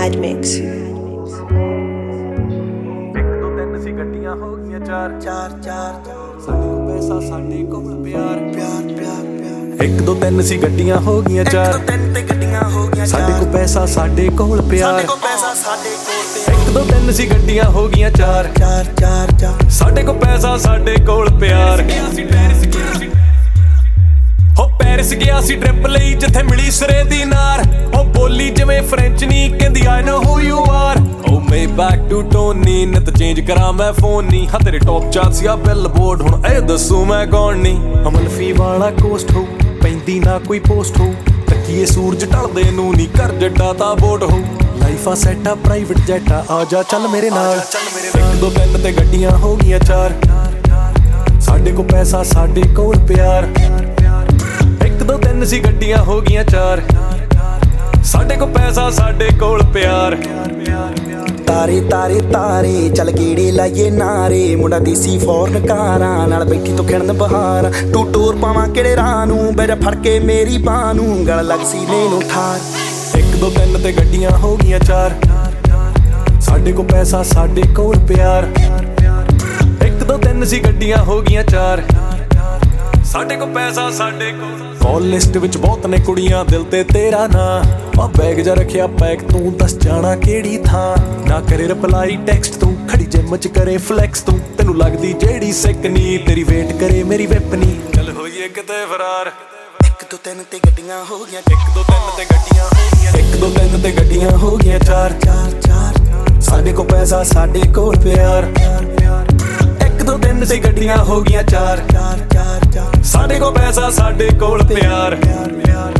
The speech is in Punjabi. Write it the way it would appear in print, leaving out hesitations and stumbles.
Mad Mix. ਇੱਕ ਦੋ ਤਿੰਨ ਸੀ ਗੱਡੀਆਂ ਹੋ ਗਈਆਂ ਚਾਰ ਸਾਡੇ ਕੋਲ ਪੈਸਾ ਸਾਡੇ ਕੋਲ ਪਿਆਰ ਇੱਕ ਦੋ ਤਿੰਨ ਸੀ ਗੱਡੀਆਂ ਹੋ ਗਈਆਂ ਚਾਰ ਸਾਡੇ ਕੋਲ ਪੈਸਾ ਸਾਡੇ ਕੋਲ ਪਿਆਰ ਇੱਕ ਦੋ ਤਿੰਨ ਸੀ ਗੱਡੀਆਂ ਹੋ ਗਈਆਂ ਚਾਰ ਸਾਡੇ ਕੋਲ ਪੈਸਾ ਸਾਡੇ ਕੋਲ ਪਿਆਰ ਹੋ ਪੈਰਿਸ ਗਿਆ ਸੀ ਟ੍ਰਿਪ ਲਈ ਜਿੱਥੇ ਮਿਲੀ ਸਿਰੇ ਦੀ ਨਾਰ ਉਹ ਬੋਲੀ ਜਿਵੇਂ ਫ੍ਰੈਂਚ ਨਹੀਂ ਕਹਿੰਦੀ I know who you are oh may back to Tony ਨਿਤ ਚੇਂਜ ਕਰਾਂ ਮੈਂ ਫੋਨ ਨਹੀਂ ਹਾਂ ਤੇਰੇ ਟੌਪ ਚਾਰਟ ਸੀ ਆ ਬਿਲਬੋਰਡ ਹੁਣ ਇਹ ਦੱਸੂ ਮੈਂ ਕੌਣ ਨਹੀਂ ਅਮਲਫੀ ਵਾਲਾ ਕੋਸਟ ਹੋ ਪੈਂਦੀ ਨਾ ਕੋਈ ਪੋਸਟ ਹੋ ਤੱਕੀਏ ਸੂਰਜ ਢਲਦੇ ਨੂੰ ਨਹੀਂ ਕਰ ਜੱਡਾ ਤਾਂ ਵੋਟ ਹੋ ਲਾਈਫ ਆ ਸੈਟ ਆ ਪ੍ਰਾਈਵੇਟ ਜੈਟ ਆ ਜਾ ਚੱਲ ਮੇਰੇ ਨਾਲ ਇੱਕ ਦੋ ਤਿੰਨ ਤੇ ਗੱਡੀਆਂ ਹੋ ਗਈਆਂ ਚਾਰ ਸਾਡੇ ਕੋਲ ਪੈਸਾ ਸਾਡੇ ਕੋਲ ਪਿਆਰ ਇੱਕ ਦੋ ਤਿੰਨ ਸੀ ਗੱਡੀਆਂ ਹੋ ਗਈਆਂ ਚਾਰ ਸਾਡੇ ਕੋਲ ਪੈਸਾ ਸਾਡੇ ਕੋਲ ਪਿਆਰ ਤਾਰੇ ਤਾਰੇ ਤਾਰੇ ਚੱਲ ਗੇੜੇ ਲਾਈਏ ਨਾਰੇ ਮੁੰਡਾ ਦੇਸੀ ਫੋਰਨ ਕਾਰਾਂ ਨਾਲ ਬੈਠੀ ਤੋਂ ਖਿੜਨ ਬਹਾਰ ਤੂੰ ਟੂਰ ਪਾਵਾਂ ਕਿਹੜੇ ਰਾਹ ਨੂੰ ਬੈਰ ਫੜ ਕੇ ਮੇਰੀ ਬਾਹ ਨੂੰ ਗਲ ਲੱਗ ਸੀਨੇ ਨੂੰ ਠਾਰ ਇੱਕ ਦੋ ਤਿੰਨ ਤੇ ਗੱਡੀਆਂ ਹੋ ਗਈਆਂ ਚਾਰ ਸਾਡੇ ਕੋਲ ਪੈਸਾ ਸਾਡੇ ਕੋਲ ਪਿਆਰ ਇੱਕ ਦੋ ਤਿੰਨ ਸੀ ਗੱਡੀਆਂ ਹੋ ਗਈਆਂ ਚਾਰ ਸਾਡੇ ਕੋਲ ਪੈਸਾ ਸਾਡੇ ਕੋਲ ਕਾਲ ਲਿਸਟ ਵਿੱਚ ਬਹੁਤ ਨੇ ਕੁੜੀਆਂ ਦਿਲ ਤੇ ਤੇਰਾ ਨਾਂ ਆ ਬੈਗ ਜਾ ਰੱਖਿਆ ਪੈਕ ਤੂੰ ਦੱਸ ਜਾਣਾ ਕਿਹੜੀ ਥਾਂ ਨਾ ਕਰੇ ਰਿਪਲਾਈ ਟੈਕਸਟ ਤੂੰ ਖੜੀ ਜਿਮ ਚ ਕਰੇ ਫਲੈਕਸ ਤੂੰ ਤੈਨੂੰ ਲੱਗਦੀ ਜਿਹੜੀ ਸਿੱਕ ਨੀ ਤੇਰੀ ਵੇਟ ਕਰੇ ਮੇਰੀ ਵਿਪਨੀ ਚੱਲ ਹੋਈਏ ਕਿਤੇ ਫਰਾਰ ਇੱਕ ਦੋ ਤਿੰਨ ਤੇ ਗੱਡੀਆਂ ਹੋ ਗਈਆਂ ਇੱਕ ਦੋ ਤਿੰਨ ਤੇ ਗੱਡੀਆਂ ਹੋ ਗਈਆਂ ਇੱਕ ਦੋ ਤਿੰਨ ਤੇ ਗੱਡੀਆਂ ਹੋ ਗਈਆਂ ਚਾਰ ਸਾਡੇ ਕੋਲ ਪੈਸਾ ਸਾਡੇ ਕੋਲ ਪਿਆਰ ਇੱਕ ਦੋ ਤਿੰਨ ਤੇ ਗੱਡੀਆਂ ਹੋ ਗਈਆਂ ਚਾਰ ਸਾਡੇ ਕੋਲ ਪੈਸਾ ਸਾਡੇ ਕੋਲ ਪਿਆਰ